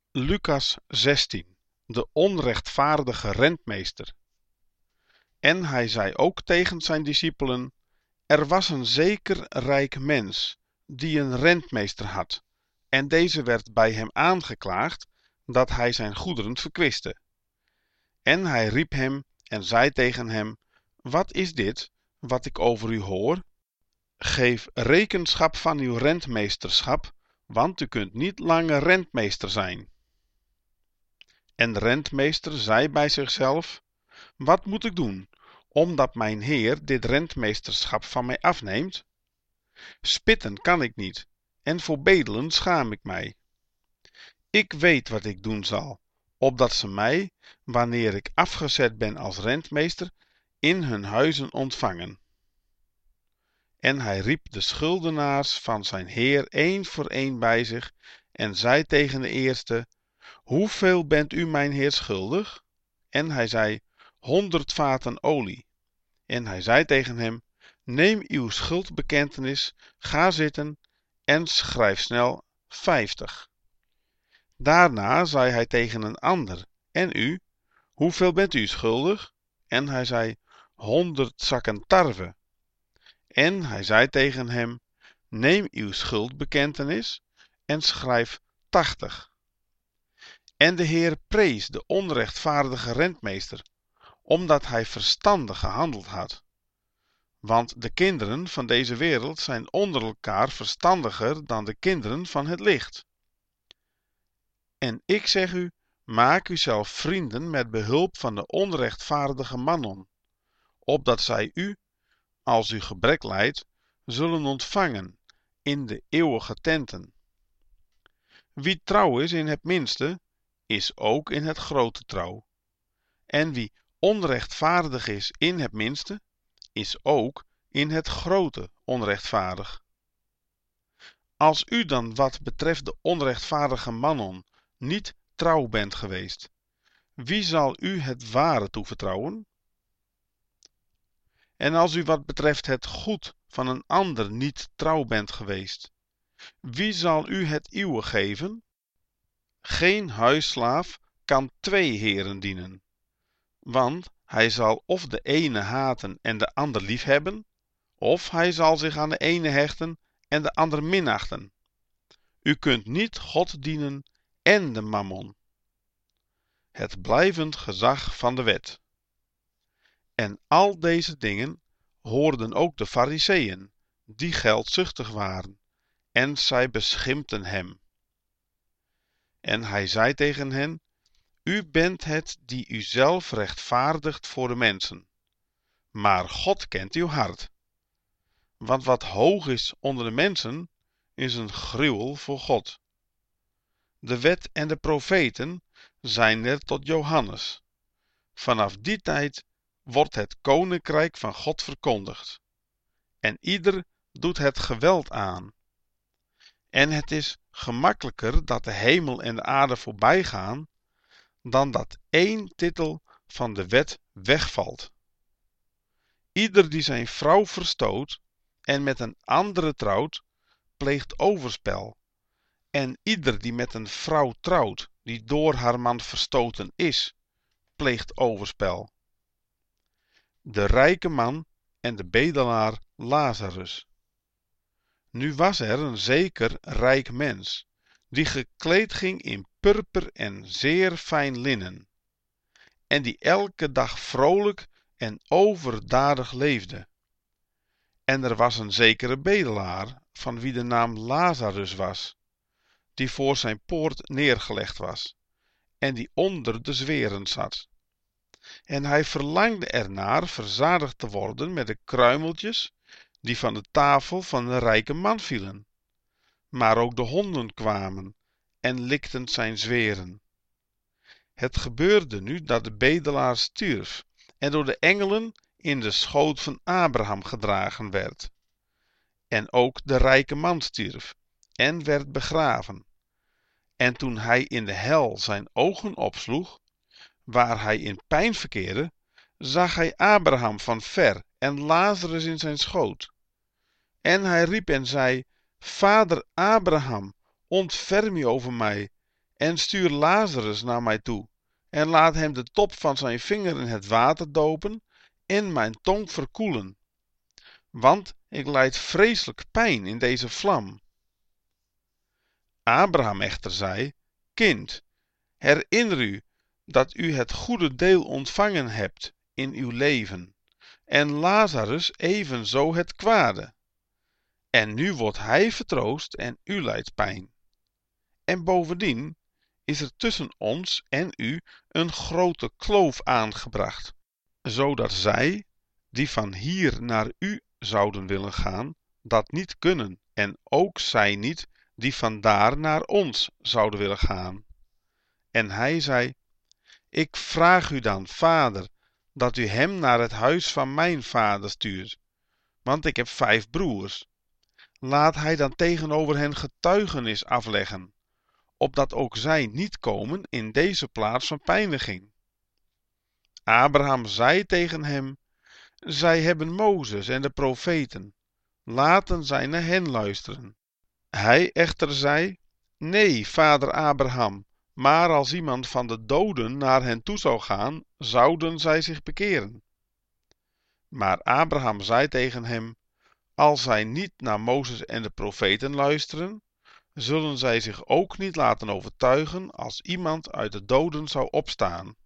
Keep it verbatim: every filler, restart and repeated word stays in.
Lucas zestien, de onrechtvaardige rentmeester. En hij zei ook tegen zijn discipelen: Er was een zeker rijk mens, die een rentmeester had, en deze werd bij hem aangeklaagd, dat hij zijn goederen verkwiste. En hij riep hem en zei tegen hem: Wat is dit, wat ik over u hoor? Geef rekenschap van uw rentmeesterschap, want u kunt niet langer rentmeester zijn. En de rentmeester zei bij zichzelf: Wat moet ik doen, omdat mijn heer dit rentmeesterschap van mij afneemt? Spitten kan ik niet, en voor bedelen schaam ik mij. Ik weet wat ik doen zal, opdat ze mij, wanneer ik afgezet ben als rentmeester, in hun huizen ontvangen. En hij riep de schuldenaars van zijn heer één voor één bij zich en zei tegen de eerste: Hoeveel bent u mijn heer schuldig? En hij zei: Honderd vaten olie. En hij zei tegen hem: Neem uw schuldbekentenis, ga zitten en schrijf snel vijftig. Daarna zei hij tegen een ander: En u, hoeveel bent u schuldig? En hij zei: Honderd zakken tarwe. En hij zei tegen hem: Neem uw schuldbekentenis en schrijf tachtig. En de Heer prees de onrechtvaardige rentmeester, omdat hij verstandig gehandeld had. Want de kinderen van deze wereld zijn onder elkaar verstandiger dan de kinderen van het licht. En ik zeg u, maak uzelf vrienden met behulp van de onrechtvaardige mammon, opdat zij u, als u gebrek lijdt, zullen ontvangen in de eeuwige tenten. Wie trouw is in het minste, is ook in het grote trouw. En wie onrechtvaardig is in het minste, is ook in het grote onrechtvaardig. Als u dan wat betreft de onrechtvaardige mammon niet trouw bent geweest, wie zal u het ware toevertrouwen? En als u wat betreft het goed van een ander niet trouw bent geweest, wie zal u het uwe geven? Geen huisslaaf kan twee heren dienen, want hij zal of de ene haten en de ander liefhebben, of hij zal zich aan de ene hechten en de ander minachten. U kunt niet God dienen en de mammon. Het blijvend gezag van de wet. En al deze dingen hoorden ook de Farizeeën, die geldzuchtig waren, en zij beschimpten hem. En hij zei tegen hen: U bent het die uzelf rechtvaardigt voor de mensen, maar God kent uw hart. Want wat hoog is onder de mensen, is een gruwel voor God. De wet en de profeten zijn er tot Johannes. Vanaf die tijd wordt het koninkrijk van God verkondigd. En ieder doet het geweld aan. En het is gemakkelijker dat de hemel en de aarde voorbij gaan, dan dat één titel van de wet wegvalt. Ieder die zijn vrouw verstoot en met een andere trouwt, pleegt overspel. En ieder die met een vrouw trouwt, die door haar man verstoten is, pleegt overspel. De rijke man en de bedelaar Lazarus. Nu was er een zeker rijk mens, die gekleed ging in purper en zeer fijn linnen, en die elke dag vrolijk en overdadig leefde. En er was een zekere bedelaar, van wie de naam Lazarus was, die voor zijn poort neergelegd was, en die onder de zweren zat. En hij verlangde ernaar verzadigd te worden met de kruimeltjes die van de tafel van de rijke man vielen. Maar ook de honden kwamen en likten zijn zweren. Het gebeurde nu dat de bedelaar stierf en door de engelen in de schoot van Abraham gedragen werd. En ook de rijke man stierf en werd begraven. En toen hij in de hel zijn ogen opsloeg, waar hij in pijn verkeerde, zag hij Abraham van ver en Lazarus in zijn schoot. En hij riep en zei: Vader Abraham, ontferm u over mij, en stuur Lazarus naar mij toe en laat hem de top van zijn vinger in het water dopen en mijn tong verkoelen, want ik lijd vreselijk pijn in deze vlam. Abraham echter zei: Kind, herinner u dat u het goede deel ontvangen hebt in uw leven, en Lazarus evenzo het kwade. En nu wordt hij vertroost en u lijdt pijn. En bovendien is er tussen ons en u een grote kloof aangebracht, zodat zij, die van hier naar u zouden willen gaan, dat niet kunnen, en ook zij niet, die van daar naar ons zouden willen gaan. En hij zei: Ik vraag u dan, vader, dat u hem naar het huis van mijn vader stuurt, want ik heb vijf broers. Laat hij dan tegenover hen getuigenis afleggen, opdat ook zij niet komen in deze plaats van pijniging. Abraham zei tegen hem: Zij hebben Mozes en de profeten, laten zij naar hen luisteren. Hij echter zei: Nee, vader Abraham, maar als iemand van de doden naar hen toe zou gaan, zouden zij zich bekeren. Maar Abraham zei tegen hem: Als zij niet naar Mozes en de profeten luisteren, zullen zij zich ook niet laten overtuigen als iemand uit de doden zou opstaan.